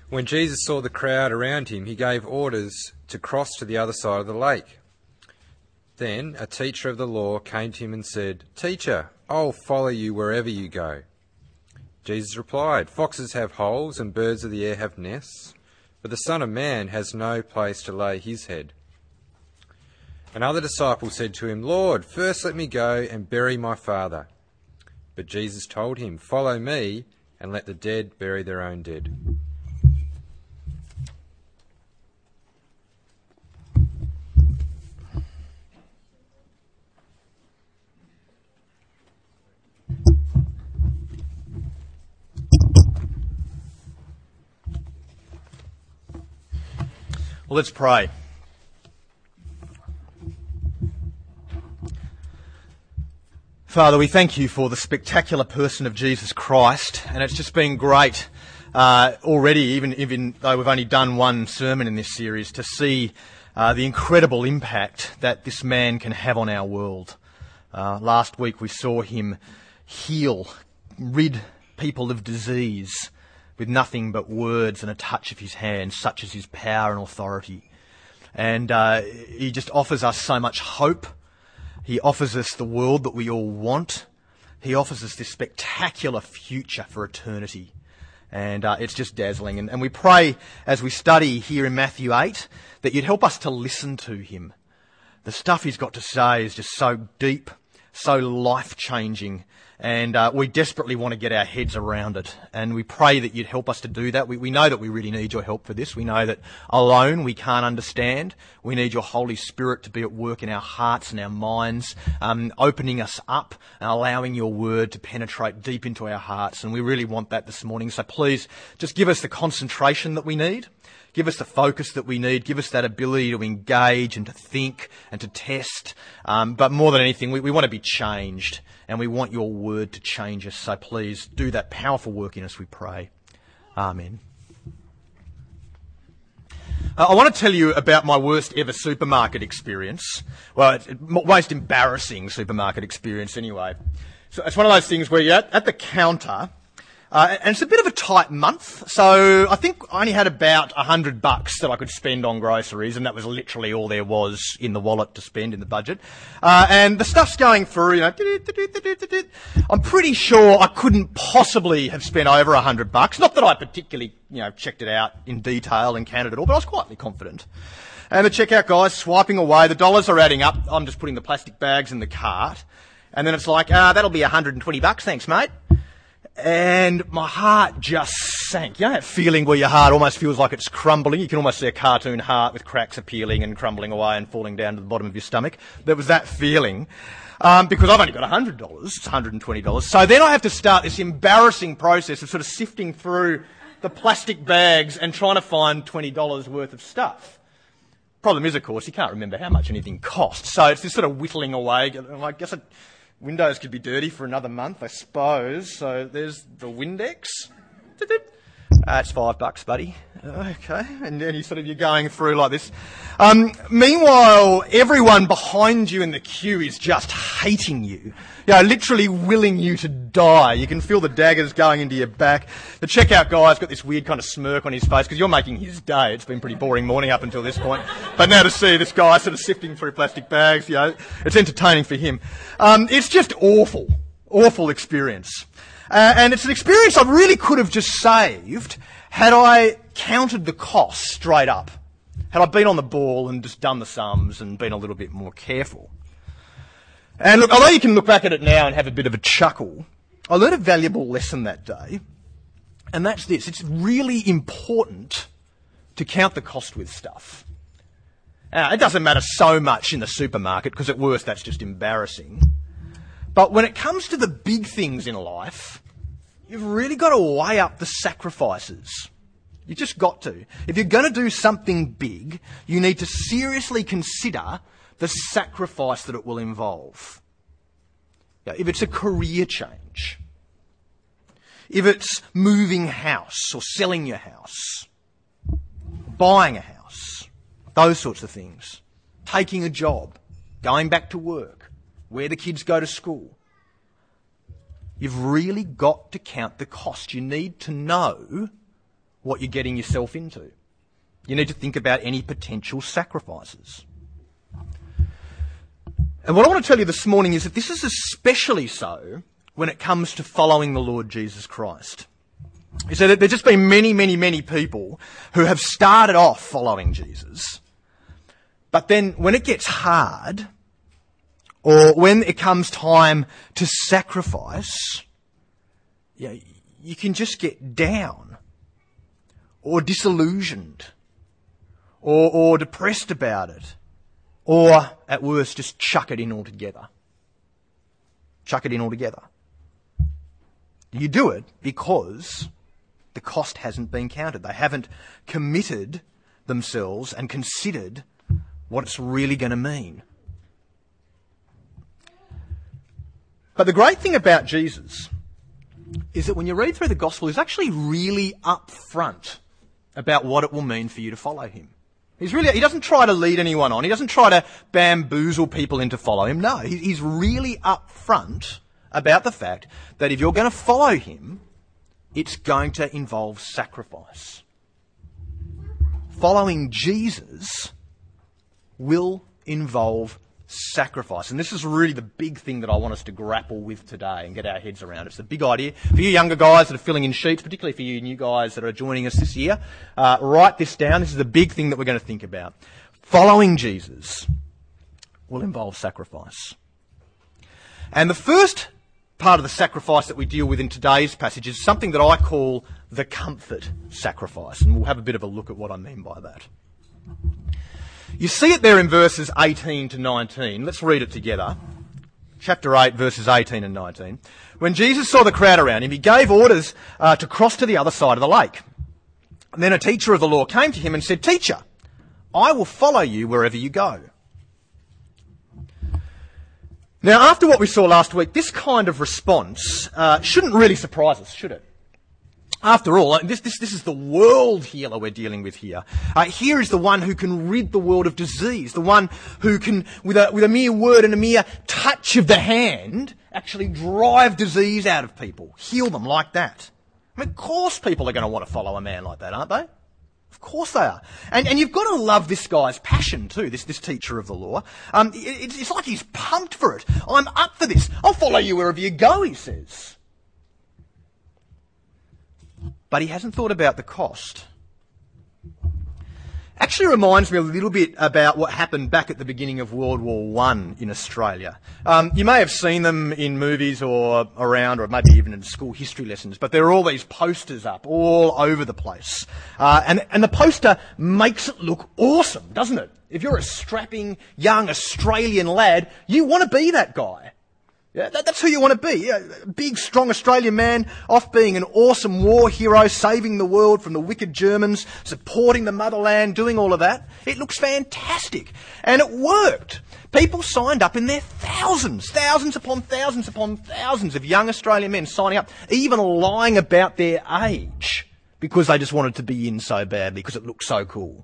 When Jesus saw the crowd around him, he gave orders to cross to the other side of the lake. Then a teacher of the law came to him and said, "Teacher, I'll follow you wherever you go." Jesus replied, "Foxes have holes and birds of the air have nests, but the Son of Man has no place to lay his head." Another disciple said to him, "Lord, first let me go and bury my father." But Jesus told him, "Follow me and let the dead bury their own dead." Well, let's pray. Father, we thank you for the spectacular person of Jesus Christ, and it's just been great already, even though we've only done one sermon in this series, to see the incredible impact that this man can have on our world. Last week we saw him heal, rid people of disease, with nothing but words and a touch of his hand, such as his power and authority. And he just offers us so much hope. He offers us the world that we all want. He offers us this spectacular future for eternity. And it's just dazzling. And we pray, as we study here in Matthew 8, that you'd help us to listen to him. The stuff he's got to say is just so deep, so life-changing. And we desperately want to get our heads around it. And we pray that you'd help us to do that. We know that we really need your help for this. We know that alone we can't understand. We need your Holy Spirit to be at work in our hearts and our minds, opening us up and allowing your word to penetrate deep into our hearts. And we really want that this morning. So please just give us the concentration that we need. Give us the focus that we need. Give us that ability to engage and to think and to test. But more than anything, we want to be changed. And we want your word to change us. So please do that powerful work in us, we pray. Amen. I want to tell you about my worst ever supermarket experience. Well, it's most embarrassing supermarket experience anyway. So it's one of those things where you're at the counter, and it's a bit of a tight month, so I think I only had about $100 that I could spend on groceries, and that was literally all there was in the wallet to spend in the budget. And the stuff's going through, I'm pretty sure I couldn't possibly have spent over $100. Not that I particularly, checked it out in detail and counted it all, but I was quietly confident. And the checkout guy's swiping away, the dollars are adding up, I'm just putting the plastic bags in the cart, and then it's like, that'll be $120, thanks mate. And my heart just sank. You know that feeling where your heart almost feels like it's crumbling? You can almost see a cartoon heart with cracks appealing and crumbling away and falling down to the bottom of your stomach. There was that feeling. Because I've only got $100. It's $120. So then I have to start this embarrassing process of sort of sifting through the plastic bags and trying to find $20 worth of stuff. Problem is, of course, you can't remember how much anything costs. So it's this sort of whittling away. I guess Windows could be dirty for another month, I suppose. So there's the Windex. It's $5, buddy. Okay. And then you're going through like this. Meanwhile, everyone behind you in the queue is just hating you. Literally willing you to die. You can feel the daggers going into your back. The checkout guy's got this weird kind of smirk on his face because you're making his day. It's been a pretty boring morning up until this point. But now to see this guy sort of sifting through plastic bags, it's entertaining for him. It's just awful. Awful experience. And it's an experience I really could have just saved had I counted the costs straight up. Had I been on the ball and just done the sums and been a little bit more careful. And look, although you can look back at it now and have a bit of a chuckle, I learned a valuable lesson that day. And that's this. It's really important to count the cost with stuff. It doesn't matter so much in the supermarket because at worst that's just embarrassing. But when it comes to the big things in life, you've really got to weigh up the sacrifices. You've just got to. If you're going to do something big, you need to seriously consider the sacrifice that it will involve. If it's a career change, if it's moving house or selling your house, buying a house, those sorts of things, taking a job, going back to work, where the kids go to school. You've really got to count the cost. You need to know what you're getting yourself into. You need to think about any potential sacrifices. And what I want to tell you this morning is that this is especially so when it comes to following the Lord Jesus Christ. You see, there's just been many, many, many people who have started off following Jesus, but then when it gets hard, or when it comes time to sacrifice, you can just get down, or disillusioned, or depressed about it, or at worst just chuck it in altogether. Chuck it in altogether. You do it because the cost hasn't been counted. They haven't committed themselves and considered what it's really going to mean. But the great thing about Jesus is that when you read through the gospel, he's actually really upfront about what it will mean for you to follow him. He doesn't try to lead anyone on. He doesn't try to bamboozle people into following him. No, he's really upfront about the fact that if you're going to follow him, it's going to involve sacrifice. Following Jesus will involve sacrifice. And this is really the big thing that I want us to grapple with today and get our heads around. It's a big idea. For you younger guys that are filling in sheets, particularly for you new guys that are joining us this year, write this down. This is the big thing that we're going to think about. Following Jesus will involve sacrifice. And the first part of the sacrifice that we deal with in today's passage is something that I call the comfort sacrifice. And we'll have a bit of a look at what I mean by that. You see it there in verses 18 to 19. Let's read it together. Chapter 8, verses 18 and 19. When Jesus saw the crowd around him, he gave orders to cross to the other side of the lake. And then a teacher of the law came to him and said, "Teacher, I will follow you wherever you go." Now, after what we saw last week, this kind of response shouldn't really surprise us, should it? After all, this is the world healer we're dealing with here. Here is the one who can rid the world of disease, the one who can, with a mere word and a mere touch of the hand, actually drive disease out of people, heal them like that. I mean, of course people are going to want to follow a man like that, aren't they? Of course they are. And you've got to love this guy's passion too, this teacher of the law. It's like he's pumped for it. I'm up for this. I'll follow you wherever you go, he says. But he hasn't thought about the cost. Actually reminds me a little bit about what happened back at the beginning of World War I in Australia. You may have seen them in movies or around, or maybe even in school history lessons, but there are all these posters up all over the place. And the poster makes it look awesome, doesn't it? If you're a strapping young Australian lad, you want to be that guy. Yeah, that's who you want to be. Yeah, a big, strong Australian man, off being an awesome war hero, saving the world from the wicked Germans, supporting the motherland, doing all of that. It looks fantastic. And it worked. People signed up in their thousands upon thousands of young Australian men signing up, even lying about their age, because they just wanted to be in so badly, because it looked so cool.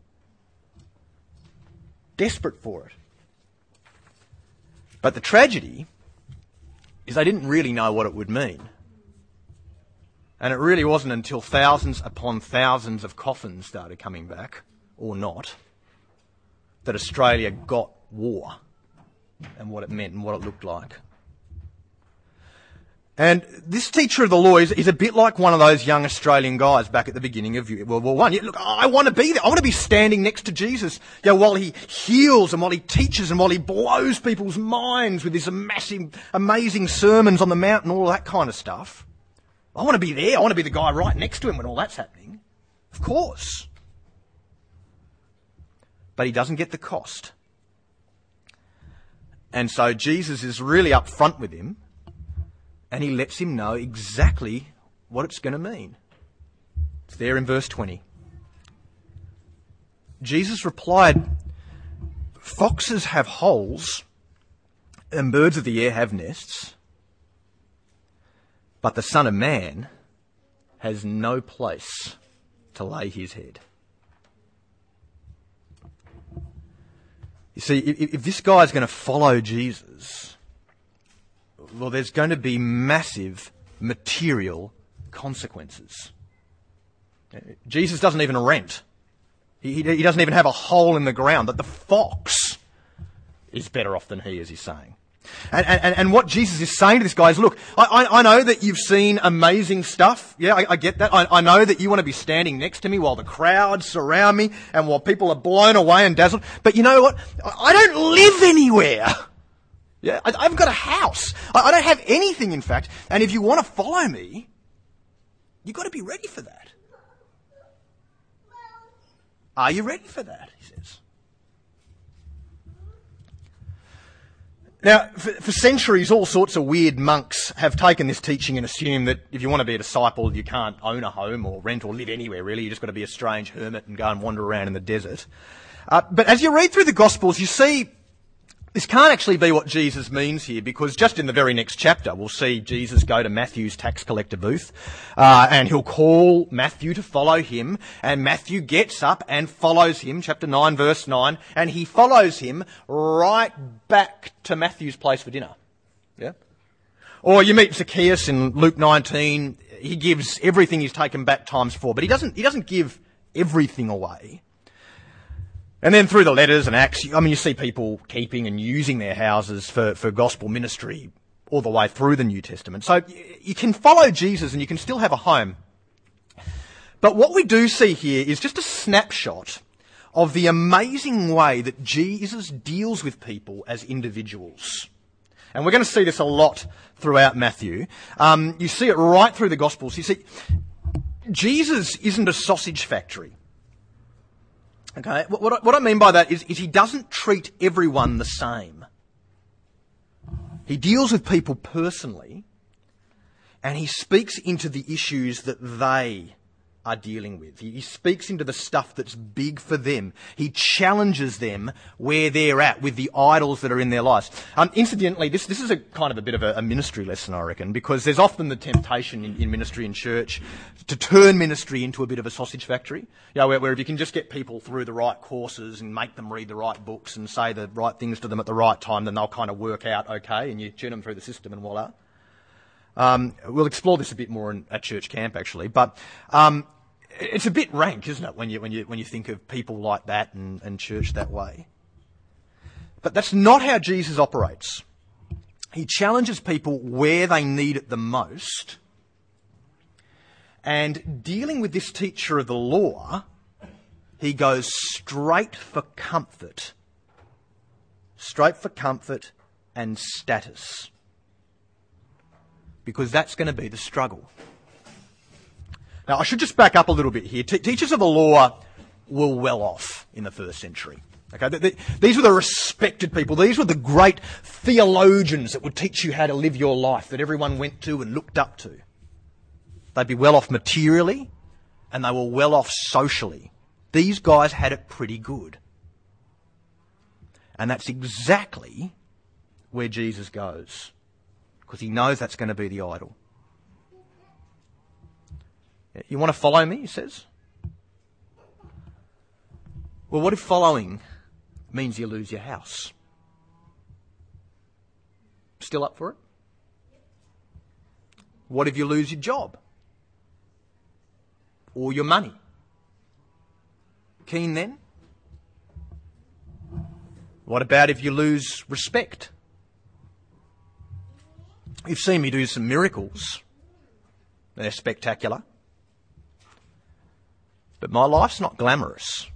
Desperate for it. But the tragedy is they didn't really know what it would mean. And it really wasn't until thousands upon thousands of coffins started coming back, or not, that Australia got war and what it meant and what it looked like. And this teacher of the law is a bit like one of those young Australian guys back at the beginning of World War I. Look, I want to be there. I want to be standing next to Jesus, while he heals and while he teaches and while he blows people's minds with his massive, amazing sermons on the mount and all that kind of stuff. I want to be there. I want to be the guy right next to him when all that's happening. Of course. But he doesn't get the cost. And so Jesus is really upfront with him. And he lets him know exactly what it's going to mean. It's there in verse 20. Jesus replied, "Foxes have holes and birds of the air have nests, but the Son of Man has no place to lay his head." You see, if this guy's going to follow Jesus, well, there's going to be massive material consequences. Jesus doesn't even rent. He doesn't even have a hole in the ground. That the fox is better off than he, as he's saying. And what Jesus is saying to this guy is, look, I know that you've seen amazing stuff. Yeah, I get that. I know that you want to be standing next to me while the crowds surround me and while people are blown away and dazzled. But you know what? I don't live anywhere. Yeah, I haven't got a house. I don't have anything, in fact. And if you want to follow me, you've got to be ready for that. Are you ready for that? He says. Now, for centuries, all sorts of weird monks have taken this teaching and assumed that if you want to be a disciple, you can't own a home or rent or live anywhere, really. You've just got to be a strange hermit and go and wander around in the desert. But as you read through the Gospels, you see this can't actually be what Jesus means here, because just in the very next chapter, we'll see Jesus go to Matthew's tax collector booth, and he'll call Matthew to follow him, and Matthew gets up and follows him, chapter 9, verse 9, and he follows him right back to Matthew's place for dinner. Yeah? Or you meet Zacchaeus in Luke 19, he gives everything he's taken back times 4, but he doesn't give everything away. And then through the letters and Acts, you see people keeping and using their houses for gospel ministry all the way through the New Testament. So you can follow Jesus and you can still have a home. But what we do see here is just a snapshot of the amazing way that Jesus deals with people as individuals. And we're going to see this a lot throughout Matthew. You see it right through the Gospels. You see, Jesus isn't a sausage factory. Okay, what I mean by that is he doesn't treat everyone the same. He deals with people personally, and he speaks into the issues that they are dealing with. He speaks into the stuff that's big for them. He challenges them where they're at with the idols that are in their lives. Incidentally, this is a kind of a bit of a ministry lesson, I reckon, because there's often the temptation in ministry and church to turn ministry into a bit of a sausage factory. You know, where if you can just get people through the right courses and make them read the right books and say the right things to them at the right time, then they'll kind of work out okay, and you tune them through the system and voila. We'll explore this a bit more at church camp, actually, but it's a bit rank, isn't it, when you think of people like that and church that way? But that's not how Jesus operates. He challenges people where they need it the most, and dealing with this teacher of the law, he goes straight for comfort and status, because that's going to be the struggle. Now, I should just back up a little bit here. Teachers of the law were well off in the first century. Okay, these were the respected people. These were the great theologians that would teach you how to live your life, that everyone went to and looked up to. They'd be well off materially, and they were well off socially. These guys had it pretty good. And that's exactly where Jesus goes, because he knows that's going to be the idol. You want to follow me, he says? Well, what if following means you lose your house? Still up for it? What if you lose your job? Or your money? Keen then? What about if you lose respect? You've seen me do some miracles. They're spectacular. But my life's not glamorous.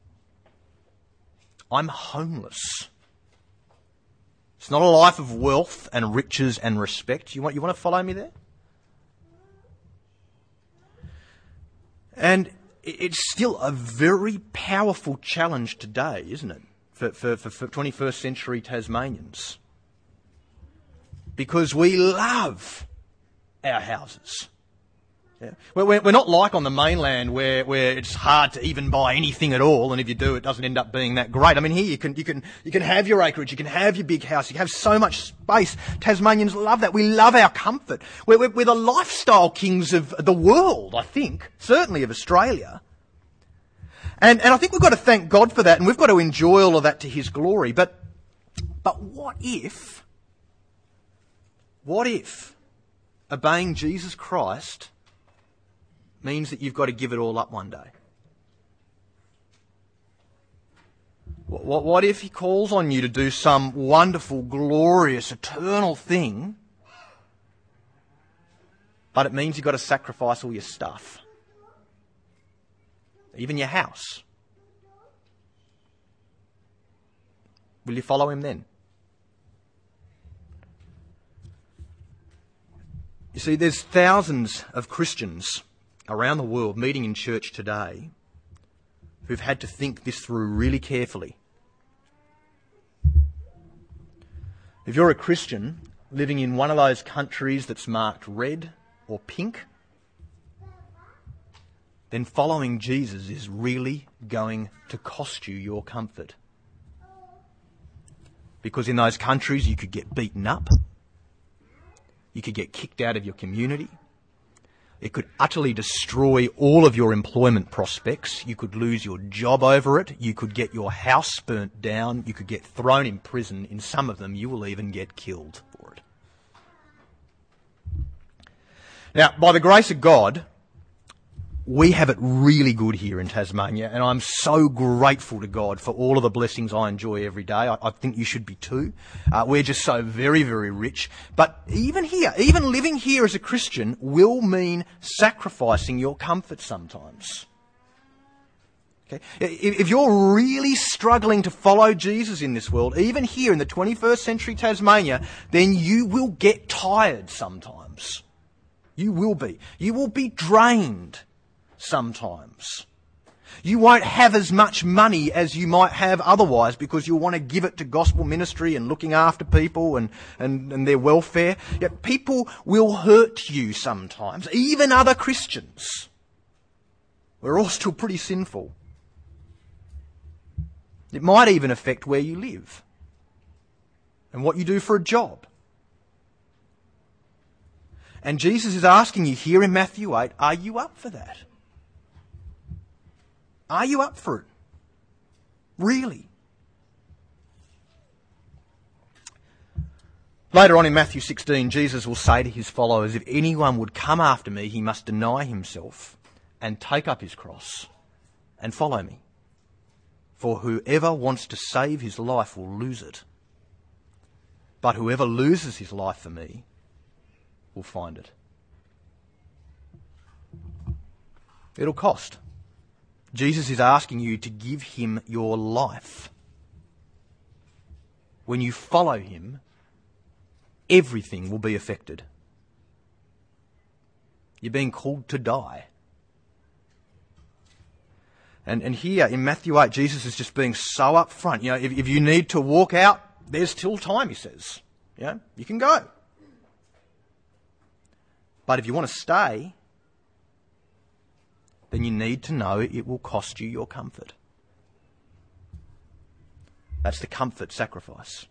I'm homeless. It's not a life of wealth and riches and respect. You want to follow me there? And it's still a very powerful challenge today, isn't it, for 21st century Tasmanians? Because we love our houses. Yeah. We're not like on the mainland where it's hard to even buy anything at all, and if you do, it doesn't end up being that great. I mean, here you can have your acreage, you can have your big house, you can have so much space. Tasmanians love that. We love our comfort. We're the lifestyle kings of the world, I think, certainly of Australia. And I think we've got to thank God for that, and we've got to enjoy all of that to His glory. But what if obeying Jesus Christ means that you've got to give it all up one day. What if he calls on you to do some wonderful, glorious, eternal thing, but it means you've got to sacrifice all your stuff, even your house? Will you follow him then? You see, there's thousands of Christians around the world meeting in church today who've had to think this through really carefully. If you're a Christian living in one of those countries that's marked red or pink, then following Jesus is really going to cost you your comfort. Because in those countries you could get beaten up, you could get kicked out of your community, it could utterly destroy all of your employment prospects. You could lose your job over it. You could get your house burnt down. You could get thrown in prison. In some of them, you will even get killed for it. Now, by the grace of God, we have it really good here in Tasmania, and I'm so grateful to God for all of the blessings I enjoy every day. I think you should be too. We're just so very, very rich. But even here, even living here as a Christian will mean sacrificing your comfort sometimes. Okay? If you're really struggling to follow Jesus in this world, even here in the 21st century Tasmania, then you will get tired sometimes. You will be. You will be drained sometimes. You won't have as much money as you might have otherwise because you'll want to give it to gospel ministry and looking after people and their welfare. Yet people will hurt you sometimes, even other Christians. We're all still pretty sinful. It might even affect where you live and what you do for a job. And Jesus is asking you here in Matthew 8, are you up for that? Are you up for it? Really? Later on in Matthew 16, Jesus will say to his followers, if anyone would come after me, he must deny himself and take up his cross and follow me. For whoever wants to save his life will lose it. But whoever loses his life for me will find it. It'll cost. Jesus is asking you to give him your life. When you follow him, everything will be affected. You're being called to die. And here in Matthew 8, Jesus is just being so upfront. You know, if you need to walk out, there's still time, he says. You know, you can go. But if you want to stay, then you need to know it will cost you your comfort. That's the comfort sacrifice.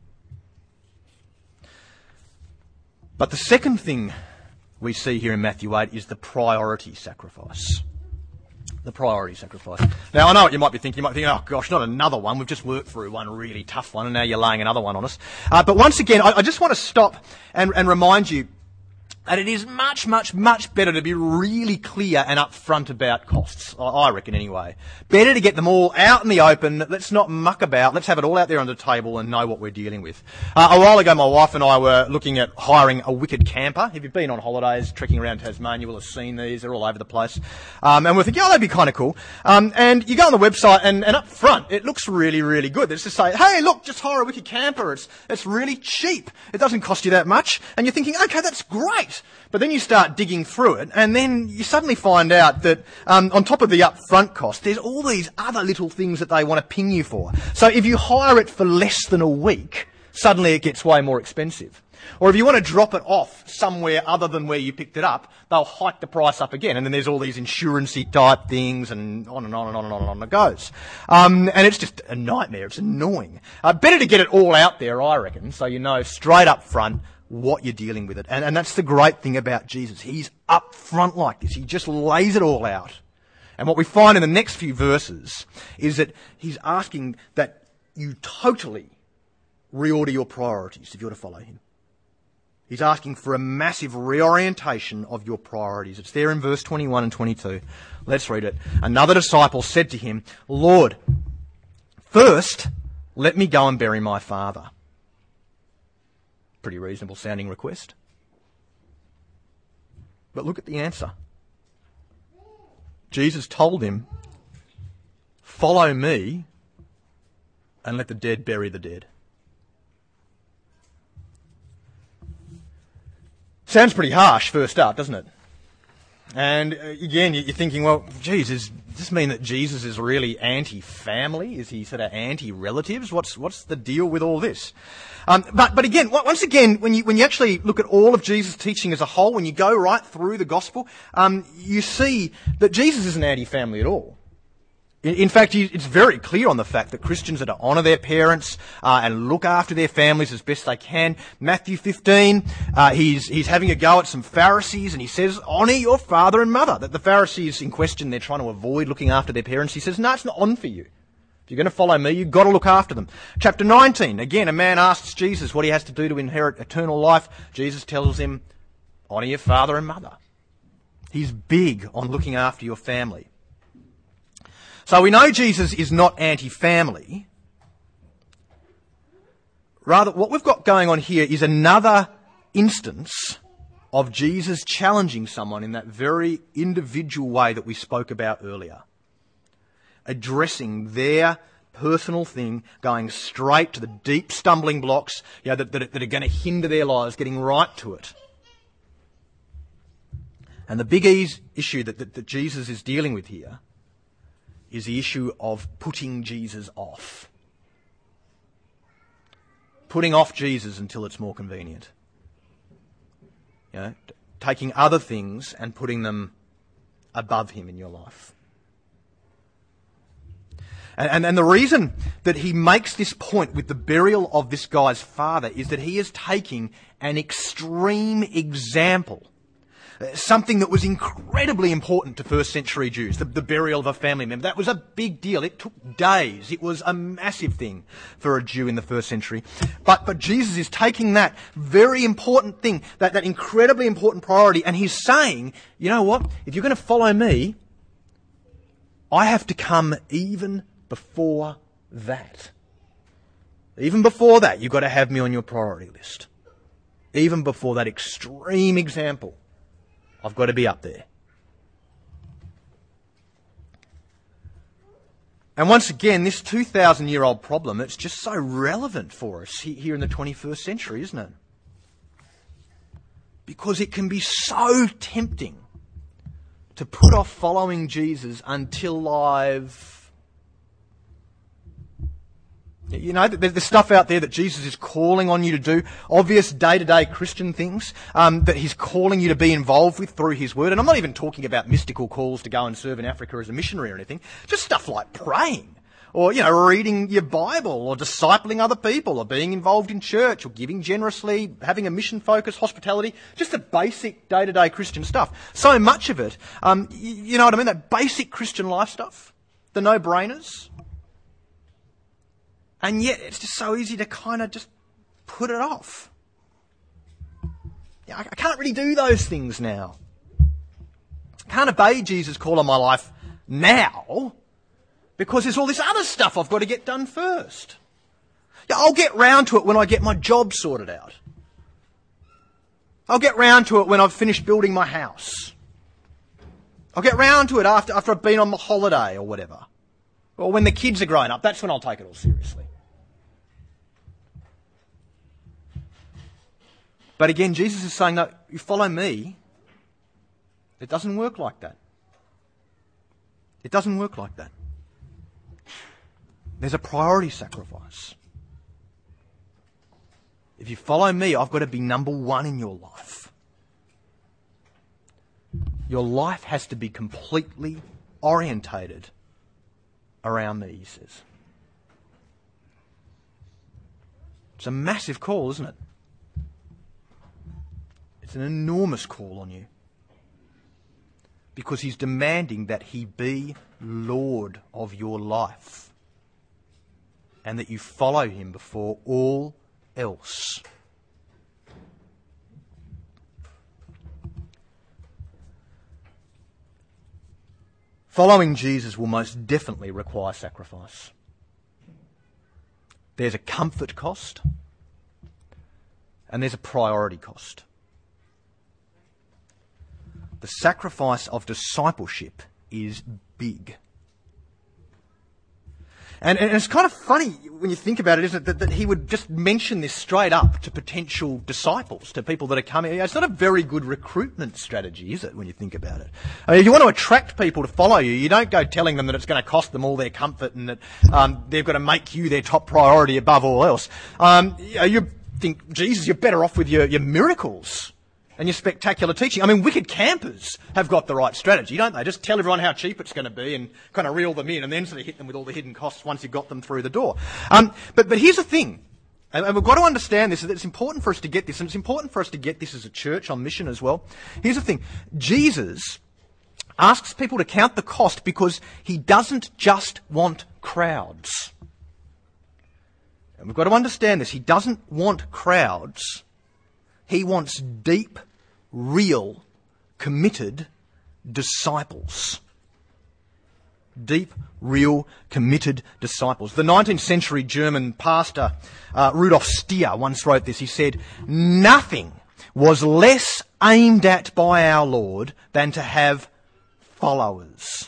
But the second thing we see here in Matthew 8 is the priority sacrifice. The priority sacrifice. Now, I know what you might be thinking. You might think, oh gosh, not another one. We've just worked through one really tough one and now you're laying another one on us. But once again, I just want to stop and remind you that it is much, much, much better to be really clear and upfront about costs, I reckon anyway. Better to get them all out in the open. Let's not muck about. Let's have it all out there on the table and know what we're dealing with. A while ago, my wife and I were looking at hiring a wicked camper. If you've been on holidays, trekking around Tasmania, you will have seen these. They're all over the place. And we're thinking, oh, that'd be kind of cool. And you go on the website and up front, it looks really, really good. It's just say, hey, look, just hire a wicked camper. It's really cheap. It doesn't cost you that much. And you're thinking, okay, that's great. But then you start digging through it, and then you suddenly find out that on top of the upfront cost, there's all these other little things that they want to ping you for. So if you hire it for less than a week, suddenly it gets way more expensive. Or if you want to drop it off somewhere other than where you picked it up, they'll hike the price up again. And then there's all these insurance-y type things and on and on and on and on and on it goes. And it's just a nightmare. It's annoying. Better to get it all out there, I reckon, so you know straight up front what you're dealing with it. And that's the great thing about Jesus. He's up front like this. He just lays it all out. And what we find in the next few verses is that he's asking that you totally reorder your priorities if you're to follow him. He's asking for a massive reorientation of your priorities. It's there in verse 21 and 22. Let's read it. Another disciple said to him, "Lord, first let me go and bury my father." Pretty reasonable sounding request. But look at the answer. Jesus told him, "Follow me and let the dead bury the dead." Sounds pretty harsh first up, doesn't it? And again, you're thinking, well, geez, does this mean that Jesus is really anti-family? Is he sort of anti-relatives? What's the deal with all this? But again, once again, when you actually look at all of Jesus' teaching as a whole, when you go right through the gospel, you see that Jesus isn't anti-family at all. In fact, it's very clear on the fact that Christians are to honour their parents and look after their families as best they can. Matthew 15, he's having a go at some Pharisees and he says, "Honour your father and mother." That the Pharisees in question, they're trying to avoid looking after their parents. He says, "No, it's not on for you. If you're going to follow me, you've got to look after them." Chapter 19, again, a man asks Jesus what he has to do to inherit eternal life. Jesus tells him, "Honour your father and mother." He's big on looking after your family. So we know Jesus is not anti-family. Rather, what we've got going on here is another instance of Jesus challenging someone in that very individual way that we spoke about earlier. Addressing their personal thing, going straight to the deep stumbling blocks that are going to hinder their lives, getting right to it. And the big issue that Jesus is dealing with here is the issue of putting Jesus off. Putting off Jesus until it's more convenient. Taking other things and putting them above him in your life. And the reason that he makes this point with the burial of this guy's father is that he is taking an extreme example. Something that was incredibly important to first century Jews, the burial of a family member. That was a big deal. It took days. It was a massive thing for a Jew in the first century. But Jesus is taking that very important thing, that incredibly important priority, and he's saying, you know what? If you're going to follow me, I have to come even before that. Even before that, you've got to have me on your priority list. Even before that extreme example, I've got to be up there. And once again, this 2,000-year-old problem, it's just so relevant for us here in the 21st century, isn't it? Because it can be so tempting to put off following Jesus until there's stuff out there that Jesus is calling on you to do, obvious day-to-day Christian things that he's calling you to be involved with through his word. And I'm not even talking about mystical calls to go and serve in Africa as a missionary or anything. Just stuff like praying or, reading your Bible or discipling other people or being involved in church or giving generously, having a mission focus, hospitality, just the basic day-to-day Christian stuff. So much of it, you know what I mean? That basic Christian life stuff, the no-brainers. And yet it's just so easy to kind of just put it off. I can't really do those things now. I can't obey Jesus' call on my life now because there's all this other stuff I've got to get done first. I'll get round to it when I get my job sorted out. I'll get round to it when I've finished building my house. I'll get round to it after I've been on my holiday or whatever. Or when the kids are growing up, that's when I'll take it all seriously. But again, Jesus is saying that you follow me. It doesn't work like that. It doesn't work like that. There's a priority sacrifice. If you follow me, I've got to be number one in your life. Your life has to be completely orientated around me, he says. It's a massive call, isn't it? It's an enormous call on you. Because he's demanding that he be Lord of your life. And that you follow him before all else. following Jesus will most definitely require sacrifice. There's a comfort cost and there's a priority cost. The sacrifice of discipleship is big. And it's kind of funny when you think about it, isn't it, that he would just mention this straight up to potential disciples, to people that are coming. It's not a very good recruitment strategy, is it, when you think about it? I mean, if you want to attract people to follow you, you don't go telling them that it's going to cost them all their comfort and that they've got to make you their top priority above all else. You think, Jesus, you're better off with your miracles and your spectacular teaching. I mean, wicked campers have got the right strategy, don't they? Just tell everyone how cheap it's going to be and kind of reel them in and then sort of hit them with all the hidden costs once you've got them through the door. But here's the thing, and we've got to understand this, that it's important for us to get this, and it's important for us to get this as a church on mission as well. Here's the thing, Jesus asks people to count the cost because he doesn't just want crowds. And we've got to understand this, he doesn't want crowds. He wants deep, real, committed disciples. Deep, real, committed disciples. The 19th century German pastor Rudolf Stier once wrote this. He said, "Nothing was less aimed at by our Lord than to have followers,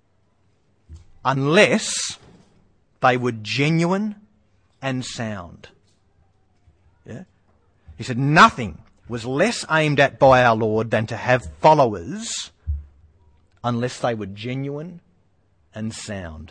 unless they were genuine and sound." Yeah? He said, nothing was less aimed at by our Lord than to have followers unless they were genuine and sound.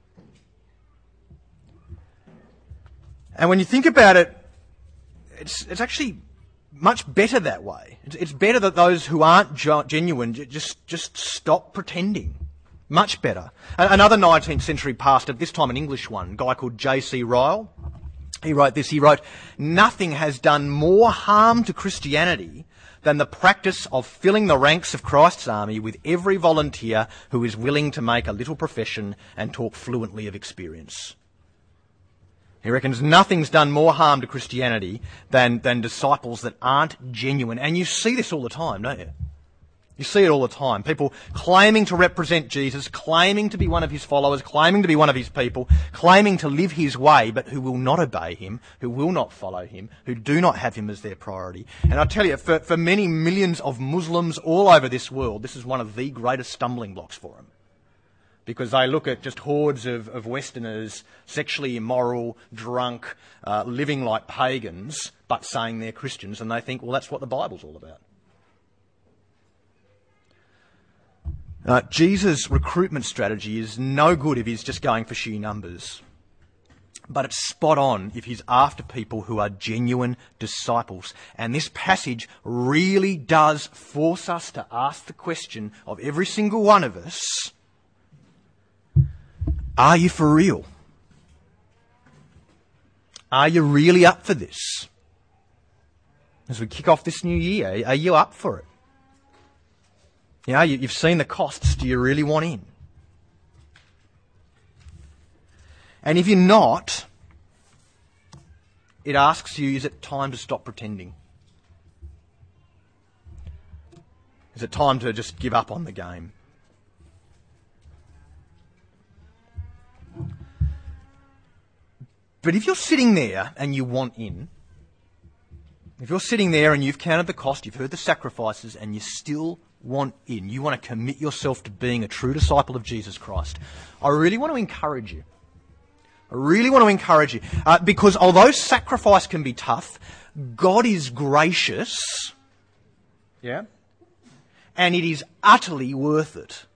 And when you think about it, it's actually much better that way. It's better that those who aren't genuine just stop pretending. Much better. Another 19th century pastor, this time an English one, a guy called J.C. Ryle, he wrote this, he wrote, "Nothing has done more harm to Christianity than the practice of filling the ranks of Christ's army with every volunteer who is willing to make a little profession and talk fluently of experience." He reckons nothing's done more harm to Christianity than disciples that aren't genuine. And you see this all the time, don't you? You see it all the time. People claiming to represent Jesus, claiming to be one of his followers, claiming to be one of his people, claiming to live his way, but who will not obey him, who will not follow him, who do not have him as their priority. And I tell you, for many millions of Muslims all over this world, this is one of the greatest stumbling blocks for them. Because they look at just hordes of Westerners, sexually immoral, drunk, living like pagans, but saying they're Christians, and they think, well, that's what the Bible's all about. Jesus' recruitment strategy is no good if he's just going for sheer numbers. But it's spot on if he's after people who are genuine disciples. And this passage really does force us to ask the question of every single one of us, are you for real? Are you really up for this? As we kick off this new year, are you up for it? You know, you've seen the costs. Do you really want in? And if you're not, it asks you, is it time to stop pretending? Is it time to just give up on the game? But if you're sitting there and you want in, if you're sitting there and you've counted the cost, you've heard the sacrifices, and you still want in, you want to commit yourself to being a true disciple of Jesus Christ, I really want to encourage you. Because although sacrifice can be tough, God is gracious, yeah, and it is utterly worth it.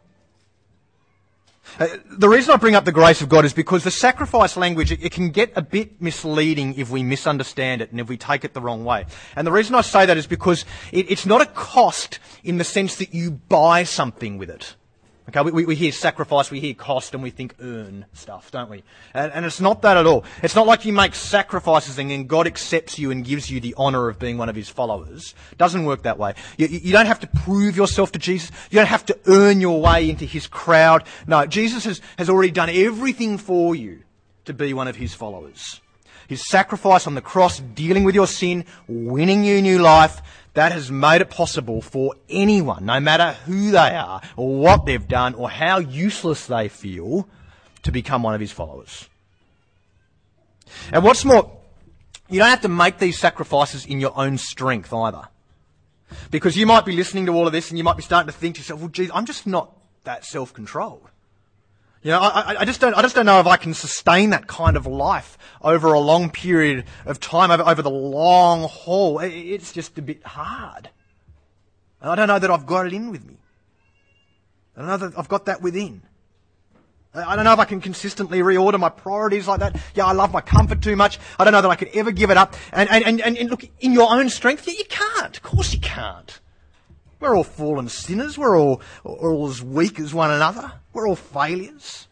The reason I bring up the grace of God is because the sacrifice language, it can get a bit misleading if we misunderstand it and if we take it the wrong way. And the reason I say that is because it's not a cost in the sense that you buy something with it. Okay, we hear sacrifice, we hear cost, and we think earn stuff, don't we? And it's not that at all. It's not like you make sacrifices and then God accepts you and gives you the honour of being one of his followers. It doesn't work that way. You don't have to prove yourself to Jesus. You don't have to earn your way into his crowd. No, Jesus has already done everything for you to be one of his followers. His sacrifice on the cross, dealing with your sin, winning you new life, that has made it possible for anyone, no matter who they are, or what they've done, or how useless they feel, to become one of his followers. And what's more, you don't have to make these sacrifices in your own strength either. Because you might be listening to all of this and you might be starting to think to yourself, well, geez, I'm just not that self-controlled. You know, I just don't know if I can sustain that kind of life over a long period of time, over the long haul. It's just a bit hard. And I don't know that I've got it in with me. I don't know that I've got that within. I don't know if I can consistently reorder my priorities like that. Yeah, I love my comfort too much. I don't know that I could ever give it up. And look, in your own strength, yeah, you can't. Of course you can't. We're all fallen sinners. We're all as weak as one another. We're all failures.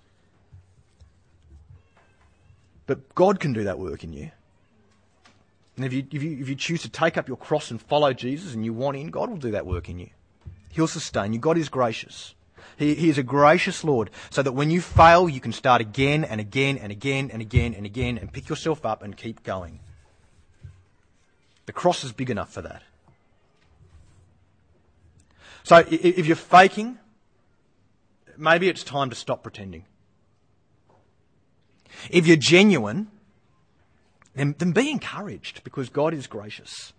But God can do that work in you. And if you choose to take up your cross and follow Jesus and you want in, God will do that work in you. He'll sustain you. God is gracious. He is a gracious Lord, so that when you fail, you can start again and again and again and again and again and pick yourself up and keep going. The cross is big enough for that. So if you're faking, maybe it's time to stop pretending. If you're genuine, then be encouraged, because God is gracious.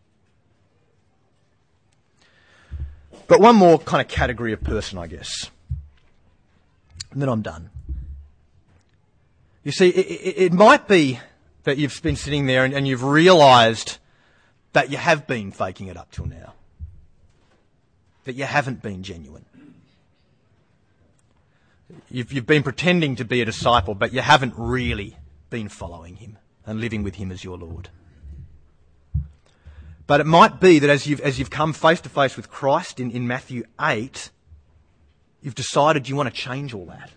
But one more kind of category of person, I guess. And then I'm done. You see, it might be that you've been sitting there and you've realised that you have been faking it up till now. That you haven't been genuine. You've been pretending to be a disciple, but you haven't really been following him and living with him as your Lord. But it might be that as you've come face to face with Christ in Matthew 8, you've decided you want to change all that.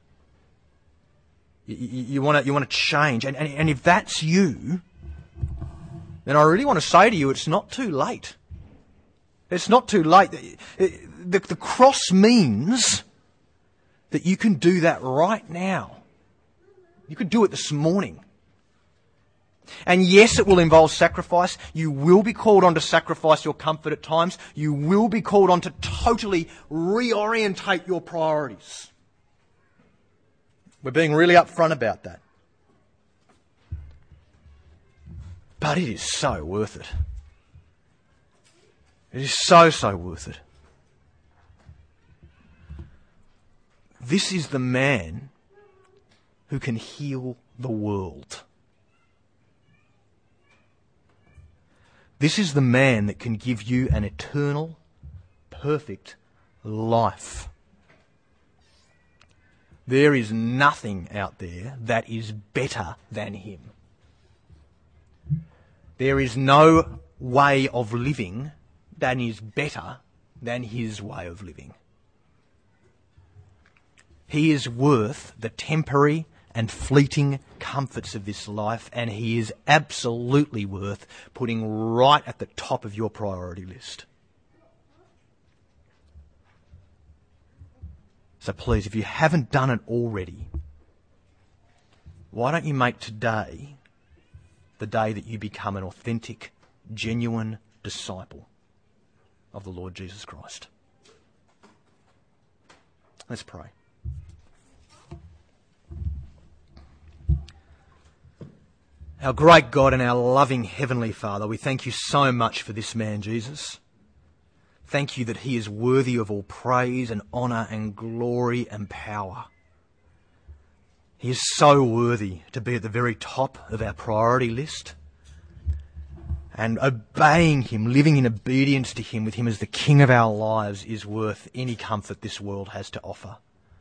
You want to change. And if that's you, then I really want to say to you, it's not too late. It's not too late. The cross means that you can do that right now. You could do it this morning. And yes, it will involve sacrifice. You will be called on to sacrifice your comfort at times. You will be called on to totally reorientate your priorities. We're being really upfront about that. But it is so worth it. It is so, so worth it. This is the man who can heal the world. This is the man that can give you an eternal, perfect life. There is nothing out there that is better than him. There is no way of living that is better than his way of living. He is worth the temporary and fleeting comforts of this life, and he is absolutely worth putting right at the top of your priority list. So please, if you haven't done it already, why don't you make today the day that you become an authentic, genuine disciple of the Lord Jesus Christ? Let's pray. Our great God and our loving Heavenly Father, we thank you so much for this man, Jesus. Thank you that he is worthy of all praise and honour and glory and power. He is so worthy to be at the very top of our priority list. And obeying him, living in obedience to him, with him as the King of our lives, is worth any comfort this world has to offer.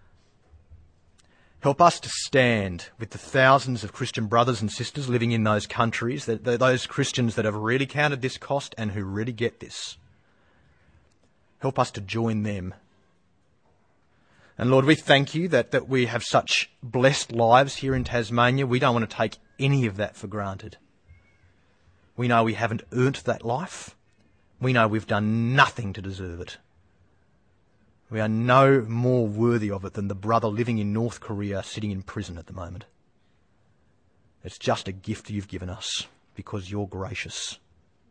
Help us to stand with the thousands of Christian brothers and sisters living in those countries, those Christians that have really counted this cost and who really get this. Help us to join them. And Lord, we thank you that we have such blessed lives here in Tasmania. We don't want to take any of that for granted. We know we haven't earned that life. We know we've done nothing to deserve it. We are no more worthy of it than the brother living in North Korea sitting in prison at the moment. It's just a gift you've given us because you're gracious.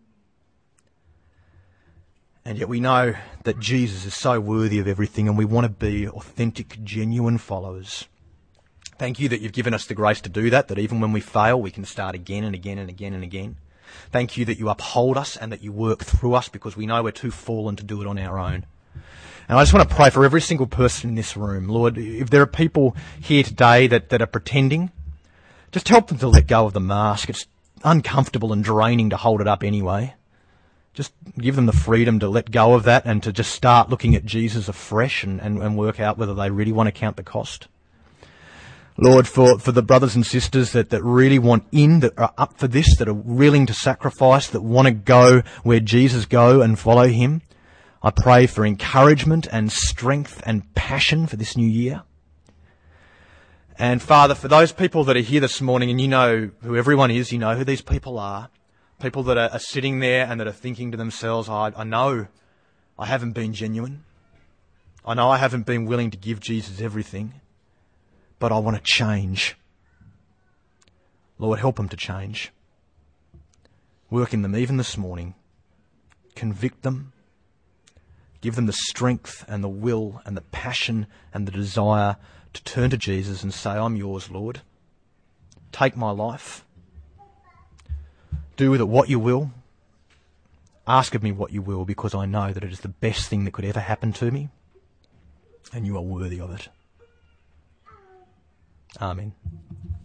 And yet we know that Jesus is so worthy of everything, and we want to be authentic, genuine followers. Thank you that you've given us the grace to do that even when we fail, we can start again and again and again and again. Thank you that you uphold us and that you work through us, because we know we're too fallen to do it on our own. And I just want to pray for every single person in this room. Lord, if there are people here today that are pretending, just help them to let go of the mask. It's uncomfortable and draining to hold it up anyway. Just give them the freedom to let go of that and to just start looking at Jesus afresh and work out whether they really want to count the cost. Lord, for the brothers and sisters that really want in, that are up for this, that are willing to sacrifice, that want to go where Jesus go and follow him, I pray for encouragement and strength and passion for this new year. And Father, for those people that are here this morning, and you know who everyone is, you know who these people are, people that are sitting there and that are thinking to themselves, I know I haven't been genuine. I know I haven't been willing to give Jesus everything, but I want to change. Lord, help them to change. Work in them even this morning. Convict them. Give them the strength and the will and the passion and the desire to turn to Jesus and say, I'm yours, Lord. Take my life. Do with it what you will. Ask of me what you will, because I know that it is the best thing that could ever happen to me, and you are worthy of it. Amen.